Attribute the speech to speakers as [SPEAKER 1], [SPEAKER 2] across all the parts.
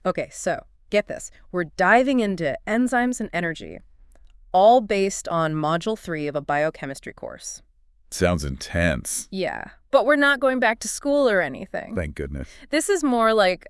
[SPEAKER 1] Okay, so get this. We're diving into enzymes and energy, all based on Module 3 of a biochemistry course.
[SPEAKER 2] Sounds intense.
[SPEAKER 1] Yeah, but we're not going back to school or anything.
[SPEAKER 2] Thank goodness.
[SPEAKER 1] This is more like,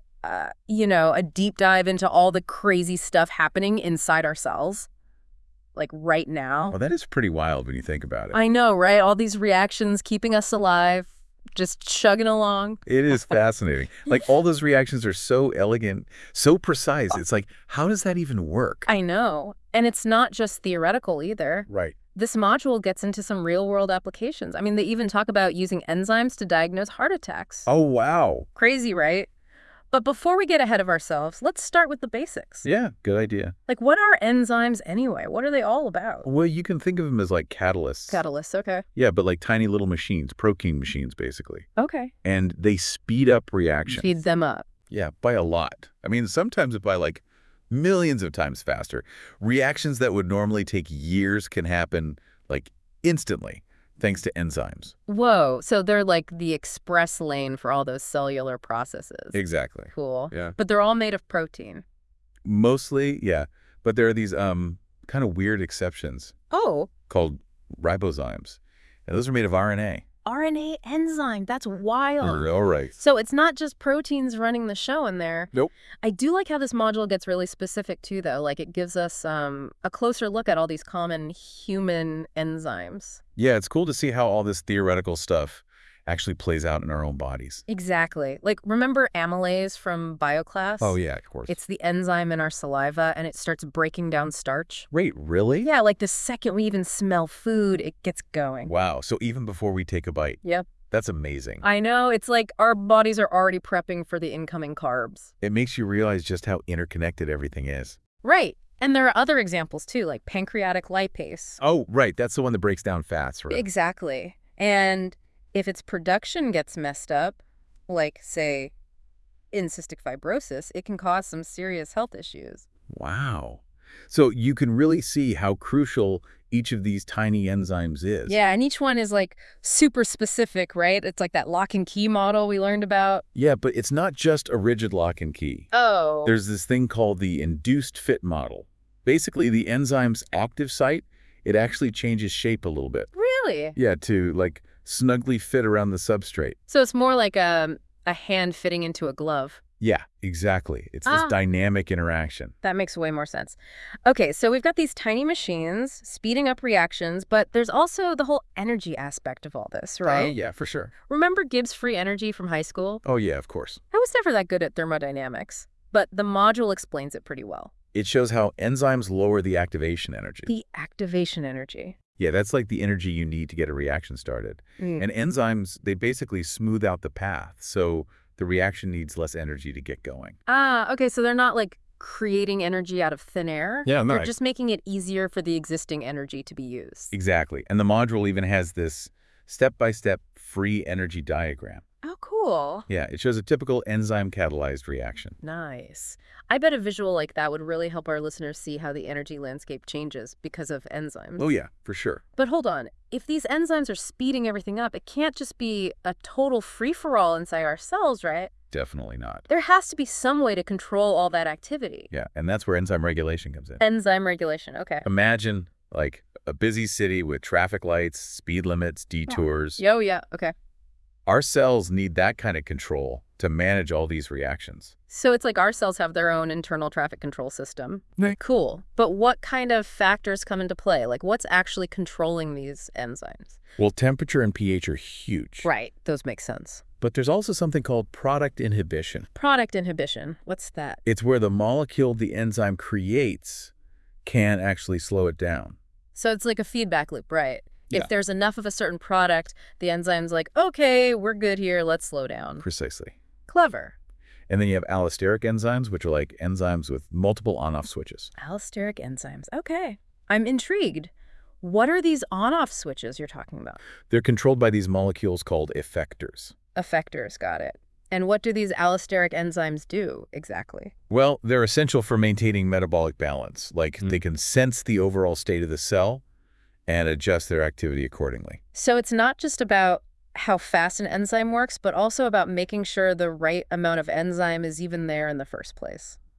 [SPEAKER 1] a deep dive into all the crazy stuff happening inside our cells, like right now.
[SPEAKER 2] Well, that is pretty wild when you think about it.
[SPEAKER 1] I know, right? All these reactions keeping us alive, just chugging along.
[SPEAKER 2] It is fascinating. Like, all those reactions are so elegant, so precise. It's like, how does that even work?
[SPEAKER 1] I know. And it's not just theoretical either.
[SPEAKER 2] Right.
[SPEAKER 1] This module gets into some real-world applications. I mean, they even talk about using enzymes to diagnose heart attacks.
[SPEAKER 2] Oh, wow.
[SPEAKER 1] Crazy, right? But before we get ahead of ourselves, let's start with the basics.
[SPEAKER 2] Yeah, good idea.
[SPEAKER 1] Like, what are enzymes anyway? What are they all about?
[SPEAKER 2] Well, you can think of them as like catalysts.
[SPEAKER 1] Catalysts, okay.
[SPEAKER 2] Yeah, but like tiny little machines, protein machines, basically.
[SPEAKER 1] Okay.
[SPEAKER 2] And they speed up reactions.
[SPEAKER 1] Speed them up.
[SPEAKER 2] Yeah, by a lot. I mean, sometimes by like millions of times faster. Reactions that would normally take years can happen like instantly, thanks to enzymes.
[SPEAKER 1] Whoa, so they're like the express lane for all those cellular processes.
[SPEAKER 2] Exactly.
[SPEAKER 1] Cool.
[SPEAKER 2] Yeah.
[SPEAKER 1] But they're all made of protein.
[SPEAKER 2] Mostly, yeah. But there are these kind of weird exceptions
[SPEAKER 1] Oh,
[SPEAKER 2] called ribozymes. And those are made of RNA.
[SPEAKER 1] RNA enzyme. That's wild.
[SPEAKER 2] All right.
[SPEAKER 1] So it's not just proteins running the show in there.
[SPEAKER 2] Nope.
[SPEAKER 1] I do like how this module gets really specific too, though. Like it gives us a closer look at all these common human enzymes.
[SPEAKER 2] Yeah, it's cool to see how all this theoretical stuff actually plays out in our own bodies.
[SPEAKER 1] Exactly. Like remember amylase from bioclass?
[SPEAKER 2] Oh, yeah, of course.
[SPEAKER 1] It's the enzyme in our saliva and it starts breaking down starch.
[SPEAKER 2] Wait, really?
[SPEAKER 1] Yeah, like the second we even smell food, it gets going.
[SPEAKER 2] Wow, so even before we take a bite.
[SPEAKER 1] Yep.
[SPEAKER 2] That's amazing.
[SPEAKER 1] I know. It's like our bodies are already prepping for the incoming carbs.
[SPEAKER 2] It makes you realize just how interconnected everything is.
[SPEAKER 1] Right. And there are other examples too, like pancreatic lipase.
[SPEAKER 2] Oh, right. That's the one that breaks down fats, right?
[SPEAKER 1] Exactly. And if its production gets messed up, like, say, in cystic fibrosis, it can cause some serious health issues.
[SPEAKER 2] Wow. So you can really see how crucial each of these tiny enzymes is.
[SPEAKER 1] Yeah, and each one is like super specific, right? It's like that lock and key model we learned about.
[SPEAKER 2] Yeah, but it's not just a rigid lock and key.
[SPEAKER 1] Oh.
[SPEAKER 2] There's this thing called the induced fit model. Basically, the enzyme's active site, it actually changes shape a little bit.
[SPEAKER 1] Really?
[SPEAKER 2] Yeah, to like snugly fit around the substrate.
[SPEAKER 1] So it's more like a hand fitting into a glove.
[SPEAKER 2] Yeah, exactly. It's this dynamic interaction.
[SPEAKER 1] That makes way more sense. Okay, so we've got these tiny machines speeding up reactions, but there's also the whole energy aspect of all this, right?
[SPEAKER 2] Oh, yeah, for sure.
[SPEAKER 1] Remember Gibbs free energy from high school?
[SPEAKER 2] Oh, yeah, of course.
[SPEAKER 1] I was never that good at thermodynamics, but the module explains it pretty well.
[SPEAKER 2] It shows how enzymes lower the activation energy.
[SPEAKER 1] The activation energy.
[SPEAKER 2] Yeah, that's like the energy you need to get a reaction started.
[SPEAKER 1] Mm.
[SPEAKER 2] And enzymes, they basically smooth out the path, so the reaction needs less energy to get going.
[SPEAKER 1] Okay, so they're not like creating energy out of thin air.
[SPEAKER 2] Yeah, no.
[SPEAKER 1] They're just making it easier for the existing energy to be used.
[SPEAKER 2] Exactly. And the module even has this step-by-step free energy diagram.
[SPEAKER 1] Oh, cool.
[SPEAKER 2] Yeah, it shows a typical enzyme-catalyzed reaction.
[SPEAKER 1] Nice. I bet a visual like that would really help our listeners see how the energy landscape changes because of enzymes.
[SPEAKER 2] Oh, yeah, for sure.
[SPEAKER 1] But hold on. If these enzymes are speeding everything up, it can't just be a total free-for-all inside our cells, right?
[SPEAKER 2] Definitely not.
[SPEAKER 1] There has to be some way to control all that activity.
[SPEAKER 2] Yeah, and that's where enzyme regulation comes in.
[SPEAKER 1] Enzyme regulation, okay.
[SPEAKER 2] Imagine, like, a busy city with traffic lights, speed limits, detours.
[SPEAKER 1] Yo, yeah, okay.
[SPEAKER 2] Our cells need that kind of control to manage all these reactions.
[SPEAKER 1] So it's like our cells have their own internal traffic control system.
[SPEAKER 2] Right.
[SPEAKER 1] Cool. But what kind of factors come into play? Like what's actually controlling these enzymes?
[SPEAKER 2] Well, temperature and pH are huge.
[SPEAKER 1] Right. Those make sense.
[SPEAKER 2] But there's also something called product inhibition.
[SPEAKER 1] Product inhibition. What's that?
[SPEAKER 2] It's where the molecule the enzyme creates can actually slow it down.
[SPEAKER 1] So it's like a feedback loop, right?
[SPEAKER 2] Yeah.
[SPEAKER 1] If there's enough of a certain product, the enzyme's like, okay, we're good here, let's slow down.
[SPEAKER 2] Precisely.
[SPEAKER 1] Clever.
[SPEAKER 2] And then you have allosteric enzymes, which are like enzymes with multiple on-off switches.
[SPEAKER 1] Allosteric enzymes. Okay. I'm intrigued. What are these on-off switches you're talking about?
[SPEAKER 2] They're controlled by these molecules called effectors.
[SPEAKER 1] Effectors, got it. And what do these allosteric enzymes do exactly?
[SPEAKER 2] Well, they're essential for maintaining metabolic balance. Like they can sense the overall state of the cell and adjust their activity accordingly.
[SPEAKER 1] So it's not just about how fast an enzyme works, but also about making sure the right amount of enzyme is even there in the first place.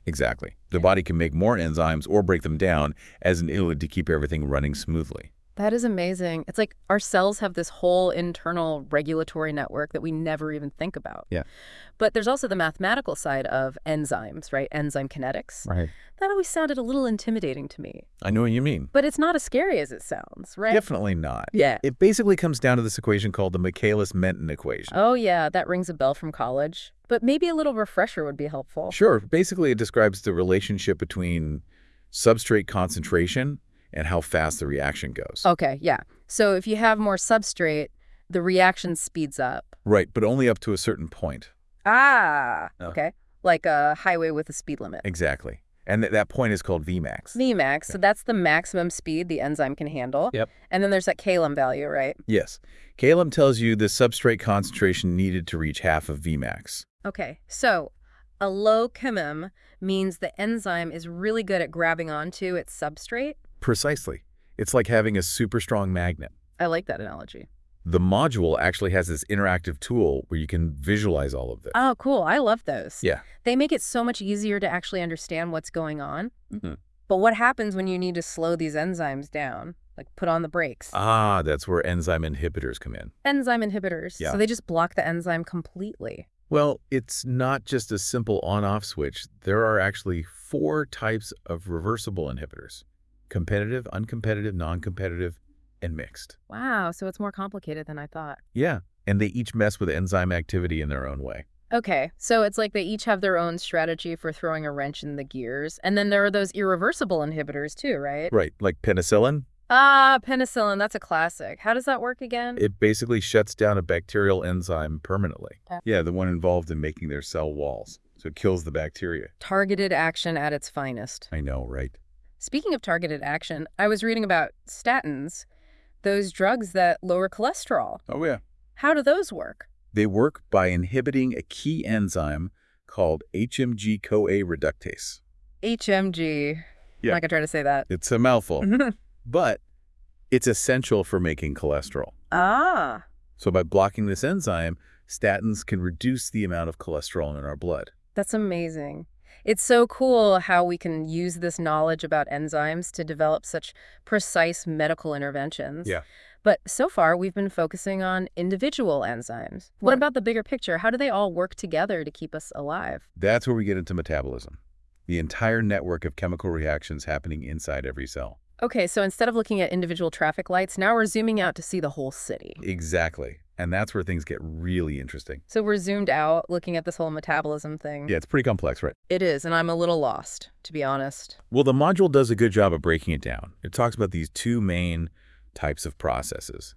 [SPEAKER 2] Exactly. The body can make more enzymes or break them down as an input to keep everything running smoothly.
[SPEAKER 1] That is amazing. It's like our cells have this whole internal regulatory network that we never even think about.
[SPEAKER 2] Yeah.
[SPEAKER 1] But there's also the mathematical side of enzymes, right? Enzyme kinetics.
[SPEAKER 2] Right.
[SPEAKER 1] That always sounded a little intimidating to me.
[SPEAKER 2] I know what you mean.
[SPEAKER 1] But it's not as scary as it sounds, right?
[SPEAKER 2] Definitely not.
[SPEAKER 1] Yeah.
[SPEAKER 2] It basically comes down to this equation called the Michaelis-Menten equation.
[SPEAKER 1] Oh, yeah, that rings a bell from college. But maybe a little refresher would be helpful.
[SPEAKER 2] Sure. Basically, it describes the relationship between substrate concentration and how fast the reaction goes.
[SPEAKER 1] Okay, yeah. So if you have more substrate, the reaction speeds up.
[SPEAKER 2] Right, but only up to a certain point.
[SPEAKER 1] Ah,
[SPEAKER 2] Oh.
[SPEAKER 1] okay. Like a highway with a speed limit.
[SPEAKER 2] Exactly. And that point is called Vmax.
[SPEAKER 1] Vmax, so that's the maximum speed the enzyme can handle.
[SPEAKER 2] Yep.
[SPEAKER 1] And then there's that Kalem value, right?
[SPEAKER 2] Yes. Kalem tells you the substrate concentration needed to reach half of Vmax.
[SPEAKER 1] Okay, so a low Kmem means the enzyme is really good at grabbing onto its substrate.
[SPEAKER 2] Precisely. It's like having a super strong magnet.
[SPEAKER 1] I like that analogy.
[SPEAKER 2] The module actually has this interactive tool where you can visualize all of this.
[SPEAKER 1] Oh, cool. I love those.
[SPEAKER 2] Yeah.
[SPEAKER 1] They make it so much easier to actually understand what's going on.
[SPEAKER 2] Mhm.
[SPEAKER 1] But what happens when you need to slow these enzymes down? Like put on the brakes?
[SPEAKER 2] Ah, that's where enzyme inhibitors come in.
[SPEAKER 1] Enzyme inhibitors.
[SPEAKER 2] Yeah.
[SPEAKER 1] So they just block the enzyme completely.
[SPEAKER 2] Well, it's not just a simple on-off switch. There are actually 4 types of reversible inhibitors: competitive, uncompetitive, non-competitive, and mixed.
[SPEAKER 1] Wow, so it's more complicated than I thought.
[SPEAKER 2] Yeah, and they each mess with enzyme activity in their own way.
[SPEAKER 1] Okay, so it's like they each have their own strategy for throwing a wrench in the gears. And then there are those irreversible inhibitors too, right?
[SPEAKER 2] Right, like penicillin,
[SPEAKER 1] Ah, penicillin, that's a classic. How does that work again?
[SPEAKER 2] it basically shuts down a bacterial enzyme permanently.
[SPEAKER 1] Okay.
[SPEAKER 2] Yeah, the one involved in making their cell walls. So it kills the bacteria.
[SPEAKER 1] Targeted action at its finest.
[SPEAKER 2] I know, right?
[SPEAKER 1] Speaking of targeted action, I was reading about statins, those drugs that lower cholesterol.
[SPEAKER 2] Oh, yeah.
[SPEAKER 1] How do those work?
[SPEAKER 2] They work by inhibiting a key enzyme called HMG-CoA reductase.
[SPEAKER 1] HMG.
[SPEAKER 2] Yeah.
[SPEAKER 1] I'm not going to try to say that.
[SPEAKER 2] It's a mouthful, but it's essential for making cholesterol.
[SPEAKER 1] Ah.
[SPEAKER 2] So by blocking this enzyme, statins can reduce the amount of cholesterol in our blood.
[SPEAKER 1] That's amazing. It's so cool how we can use this knowledge about enzymes to develop such precise medical interventions.
[SPEAKER 2] Yeah.
[SPEAKER 1] But so far, we've been focusing on individual enzymes. What
[SPEAKER 2] Right.
[SPEAKER 1] about the bigger picture? How do they all work together to keep us alive?
[SPEAKER 2] That's where we get into metabolism, the entire network of chemical reactions happening inside every cell.
[SPEAKER 1] Okay, so instead of looking at individual traffic lights, now we're zooming out to see the whole city.
[SPEAKER 2] Exactly. And that's where things get really interesting.
[SPEAKER 1] So we're zoomed out looking at this whole metabolism thing.
[SPEAKER 2] Yeah, it's pretty complex, right?
[SPEAKER 1] It is, and I'm a little lost, to be honest.
[SPEAKER 2] Well, the module does a good job of breaking it down. It talks about these 2 main types of processes: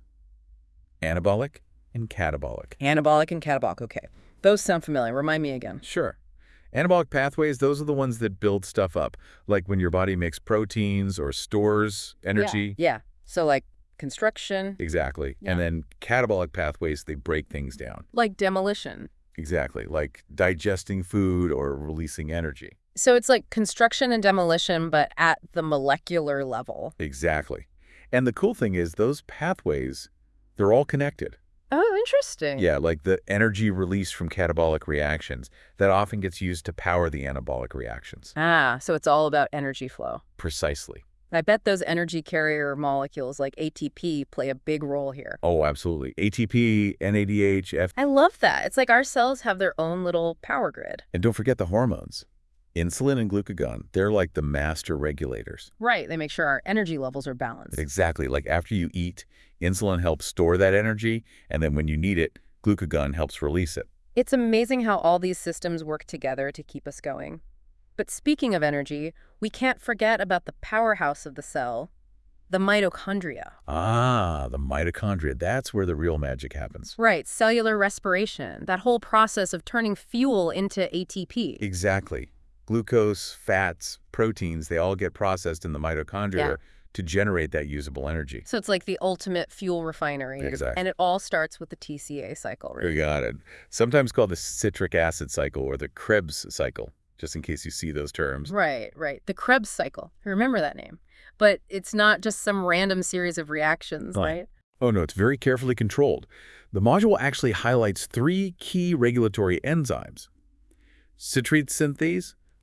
[SPEAKER 2] anabolic and catabolic.
[SPEAKER 1] Anabolic and catabolic, okay. Those sound familiar. Remind me again.
[SPEAKER 2] Sure. Anabolic pathways, those are the ones that build stuff up, like when your body makes proteins or stores energy.
[SPEAKER 1] Yeah. So like construction,
[SPEAKER 2] Exactly.
[SPEAKER 1] Yeah.
[SPEAKER 2] And then catabolic pathways, they break things down.
[SPEAKER 1] like demolition.
[SPEAKER 2] Exactly. Like digesting food or releasing energy.
[SPEAKER 1] So it's like construction and demolition, but at the molecular level.
[SPEAKER 2] Exactly. And the cool thing is those pathways, they're all connected.
[SPEAKER 1] Oh, interesting.
[SPEAKER 2] Yeah, like the energy released from catabolic reactions, that often gets used to power the anabolic reactions.
[SPEAKER 1] Ah, so it's all about energy flow.
[SPEAKER 2] Precisely.
[SPEAKER 1] I bet those energy carrier molecules like ATP play a big role here.
[SPEAKER 2] Oh, absolutely. ATP, NADH,
[SPEAKER 1] I love that. It's like our cells have their own little power grid.
[SPEAKER 2] and don't forget the hormones. Insulin and glucagon, they're like the master regulators.
[SPEAKER 1] Right. They make sure our energy levels are balanced.
[SPEAKER 2] Exactly. Like after you eat, insulin helps store that energy, and then when you need it, glucagon helps release it.
[SPEAKER 1] It's amazing how all these systems work together to keep us going. But speaking of energy, we can't forget about the powerhouse of the cell, the mitochondria.
[SPEAKER 2] Ah, the mitochondria. That's where the real magic happens.
[SPEAKER 1] Right, cellular respiration, that whole process of turning fuel into ATP.
[SPEAKER 2] Exactly. Glucose, fats, proteins, they all get processed in the mitochondria
[SPEAKER 1] Yeah.
[SPEAKER 2] to generate that usable energy.
[SPEAKER 1] So it's like the ultimate fuel refinery.
[SPEAKER 2] Exactly.
[SPEAKER 1] And it all starts with the TCA cycle, right?
[SPEAKER 2] You got it. Sometimes called the citric acid cycle or the Krebs cycle, just in case you see those terms.
[SPEAKER 1] Right, right. The Krebs cycle. I remember that name. But it's not just some random series of reactions,
[SPEAKER 2] Right.
[SPEAKER 1] right?
[SPEAKER 2] Oh, no, it's very carefully controlled. The module actually highlights 3 key regulatory enzymes: citrate synthase,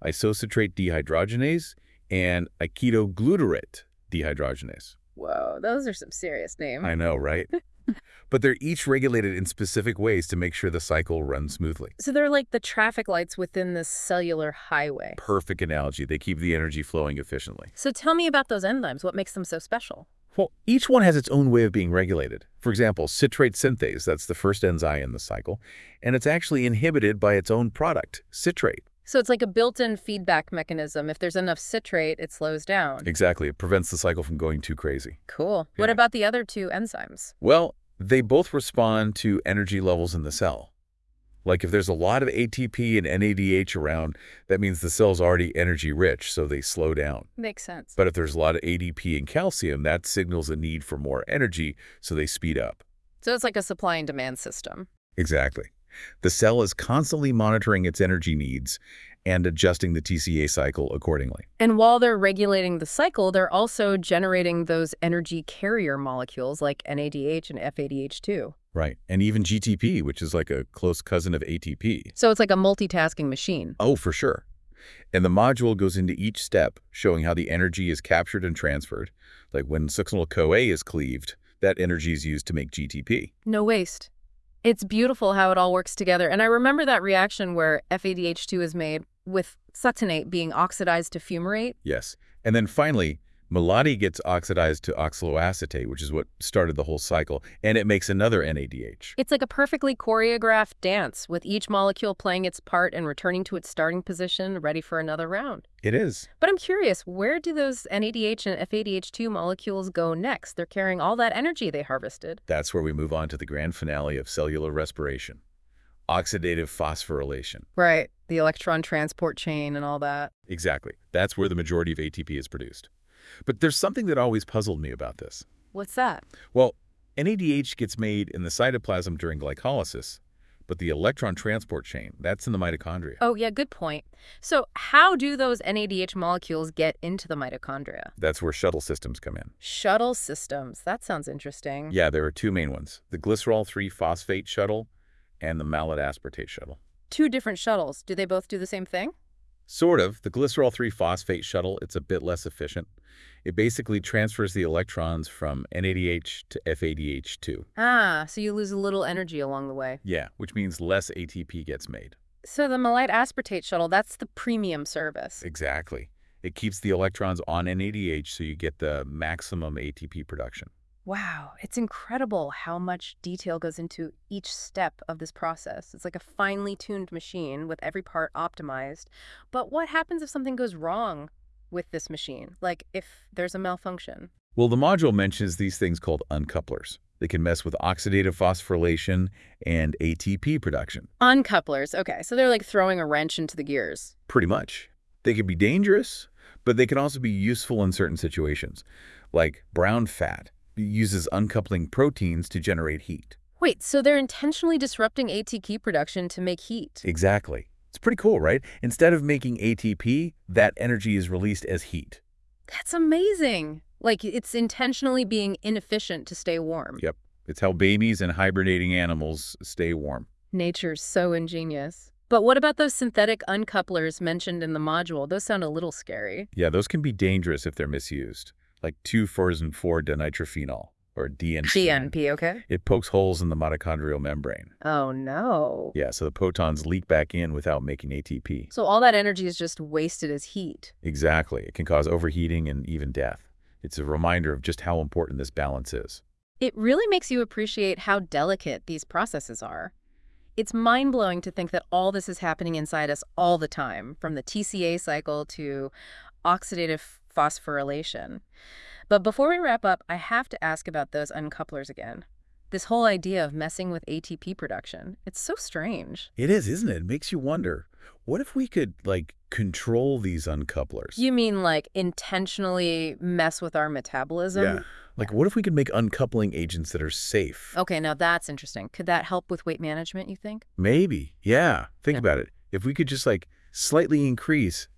[SPEAKER 2] isocitrate dehydrogenase, and iketoglutarate dehydrogenase.
[SPEAKER 1] Whoa, those are some serious names.
[SPEAKER 2] I know, right? But they're each regulated in specific ways to make sure the cycle runs smoothly.
[SPEAKER 1] So they're like the traffic lights within this cellular highway.
[SPEAKER 2] Perfect analogy. They keep the energy flowing efficiently.
[SPEAKER 1] So tell me about those enzymes. What makes them so special?
[SPEAKER 2] Well, each one has its own way of being regulated. For example, citrate synthase, that's the first enzyme in the cycle, and it's actually inhibited by its own product, citrate.
[SPEAKER 1] So it's like a built-in feedback mechanism. If there's enough citrate, it slows down.
[SPEAKER 2] Exactly. It prevents the cycle from going too crazy.
[SPEAKER 1] Cool.
[SPEAKER 2] Yeah.
[SPEAKER 1] What about the other two enzymes?
[SPEAKER 2] Well, they both respond to energy levels in the cell. Like if there's a lot of ATP and NADH around, that means the cell's already energy rich, so they slow down.
[SPEAKER 1] Makes sense.
[SPEAKER 2] But if there's a lot of ADP and calcium, that signals a need for more energy, so they speed up.
[SPEAKER 1] So it's like a supply and demand system.
[SPEAKER 2] Exactly. The cell is constantly monitoring its energy needs and adjusting the TCA cycle accordingly.
[SPEAKER 1] And while they're regulating the cycle, they're also generating those energy carrier molecules like NADH and FADH2.
[SPEAKER 2] Right. And even GTP, which is like a close cousin of ATP.
[SPEAKER 1] So it's like a multitasking machine.
[SPEAKER 2] Oh, for sure. And the module goes into each step, showing how the energy is captured and transferred. Like when succinyl-CoA is cleaved, that energy is used to make GTP.
[SPEAKER 1] No waste. It's beautiful how it all works together. And I remember that reaction where FADH2 is made with succinate being oxidized to fumarate.
[SPEAKER 2] Yes. And then finally, melati gets oxidized to oxaloacetate, which is what started the whole cycle, and it makes another NADH.
[SPEAKER 1] It's like a perfectly choreographed dance with each molecule playing its part and returning to its starting position, ready for another round.
[SPEAKER 2] It is.
[SPEAKER 1] But I'm curious, where do those NADH and FADH2 molecules go next? They're carrying all that energy they harvested.
[SPEAKER 2] That's where we move on to the grand finale of cellular respiration. Oxidative phosphorylation.
[SPEAKER 1] Right, the electron transport chain and all that.
[SPEAKER 2] Exactly. That's where the majority of ATP is produced. But there's something that always puzzled me about this.
[SPEAKER 1] What's that?
[SPEAKER 2] Well, NADH gets made in the cytoplasm during glycolysis, but the electron transport chain, that's in the mitochondria.
[SPEAKER 1] Oh, yeah, good point. So how do those NADH molecules get into the mitochondria?
[SPEAKER 2] That's where shuttle systems come in.
[SPEAKER 1] Shuttle systems. That sounds interesting.
[SPEAKER 2] Yeah, there are two main ones, the glycerol-3-phosphate shuttle and the malate aspartate shuttle.
[SPEAKER 1] Two different shuttles. Do they both do the same thing?
[SPEAKER 2] Sort of. The glycerol-3-phosphate shuttle, it's a bit less efficient. It basically transfers the electrons from NADH to FADH2.
[SPEAKER 1] Ah, so you lose a little energy along the way.
[SPEAKER 2] Yeah, which means less ATP gets made.
[SPEAKER 1] So the malate aspartate shuttle, that's the premium service.
[SPEAKER 2] Exactly. It keeps the electrons on NADH so you get the maximum ATP production.
[SPEAKER 1] Wow, it's incredible how much detail goes into each step of this process. It's like a finely tuned machine with every part optimized. But what happens if something goes wrong with this machine? Like if there's a malfunction?
[SPEAKER 2] Well, the module mentions these things called uncouplers. They can mess with oxidative phosphorylation and ATP production.
[SPEAKER 1] Uncouplers. Okay, so they're like throwing a wrench into the gears.
[SPEAKER 2] Pretty much. They can be dangerous, but they can also be useful in certain situations. Like brown fat uses uncoupling proteins to generate heat.
[SPEAKER 1] Wait, so they're intentionally disrupting ATP production to make heat?
[SPEAKER 2] Exactly. It's pretty cool, right? Instead of making ATP, that energy is released as heat.
[SPEAKER 1] That's amazing. Like it's intentionally being inefficient to stay warm.
[SPEAKER 2] Yep. It's how babies and hibernating animals stay warm.
[SPEAKER 1] Nature's so ingenious. But what about those synthetic uncouplers mentioned in the module? Those sound a little scary.
[SPEAKER 2] Yeah, those can be dangerous if they're misused, like 2,4,4-dinitrophenol, or DNP.
[SPEAKER 1] DNP, okay?
[SPEAKER 2] It pokes holes in the mitochondrial membrane.
[SPEAKER 1] Oh, no.
[SPEAKER 2] Yeah, so the protons leak back in without making ATP.
[SPEAKER 1] So all that energy is just wasted as heat.
[SPEAKER 2] Exactly. It can cause overheating and even death. It's a reminder of just how important this balance is.
[SPEAKER 1] It really makes you appreciate how delicate these processes are. It's mind-blowing to think that all this is happening inside us all the time, from the TCA cycle to oxidative phosphorylation. But before we wrap up, I have to ask about those uncouplers again. This whole idea of messing with ATP production, it's so strange.
[SPEAKER 2] It is, isn't it? It makes you wonder, what if we could, like, control these uncouplers?
[SPEAKER 1] You mean like intentionally mess with our metabolism?
[SPEAKER 2] Yeah. Like, what if we could make uncoupling agents that are safe?
[SPEAKER 1] Okay, now that's interesting. Could that help with weight management, you think?
[SPEAKER 2] Maybe. Yeah. Think
[SPEAKER 1] Yeah.
[SPEAKER 2] about it. If we could just, like, slightly increase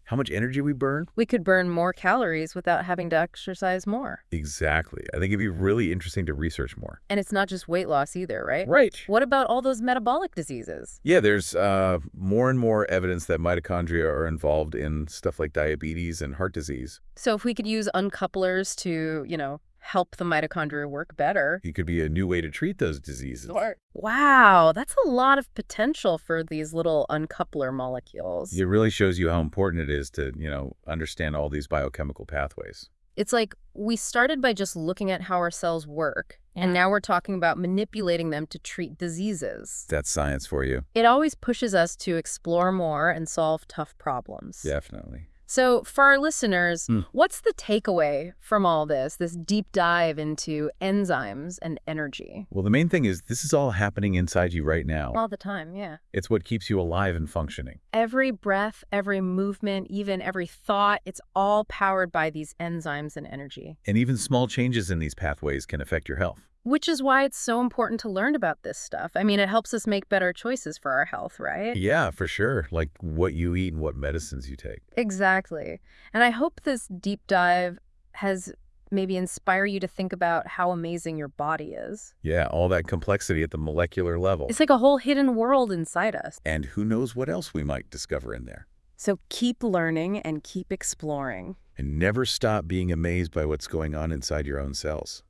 [SPEAKER 2] how much energy we burn?
[SPEAKER 1] We could burn more calories without having to exercise more.
[SPEAKER 2] Exactly. I think it'd be really interesting to research more.
[SPEAKER 1] And it's not just weight loss either, right?
[SPEAKER 2] Right.
[SPEAKER 1] What about all those metabolic diseases?
[SPEAKER 2] Yeah, there's more and more evidence that mitochondria are involved in stuff like diabetes and heart disease.
[SPEAKER 1] So if we could use uncouplers to, help the mitochondria work better.
[SPEAKER 2] It could be a new way to treat those diseases.
[SPEAKER 1] Wow, that's a lot of potential for these little uncoupler molecules.
[SPEAKER 2] It really shows you how important it is to, understand all these biochemical pathways.
[SPEAKER 1] It's like we started by just looking at how our cells work, and now we're talking about manipulating them to treat diseases.
[SPEAKER 2] That's science for you.
[SPEAKER 1] It always pushes us to explore more and solve tough problems.
[SPEAKER 2] Definitely.
[SPEAKER 1] So for our listeners, what's the takeaway from all this deep dive into enzymes and energy?
[SPEAKER 2] Well, the main thing is this is all happening inside you right now.
[SPEAKER 1] All the time, yeah.
[SPEAKER 2] It's what keeps you alive and functioning.
[SPEAKER 1] Every breath, every movement, even every thought, it's all powered by these enzymes and energy.
[SPEAKER 2] And even small changes in these pathways can affect your health.
[SPEAKER 1] Which is why it's so important to learn about this stuff. I mean, it helps us make better choices for our health, right?
[SPEAKER 2] Yeah, for sure. Like what you eat and what medicines you take.
[SPEAKER 1] Exactly. And I hope this deep dive has maybe inspired you to think about how amazing your body is.
[SPEAKER 2] Yeah, all that complexity at the molecular level.
[SPEAKER 1] It's like a whole hidden world inside us.
[SPEAKER 2] And who knows what else we might discover in there.
[SPEAKER 1] So keep learning and keep exploring.
[SPEAKER 2] And never stop being amazed by what's going on inside your own cells.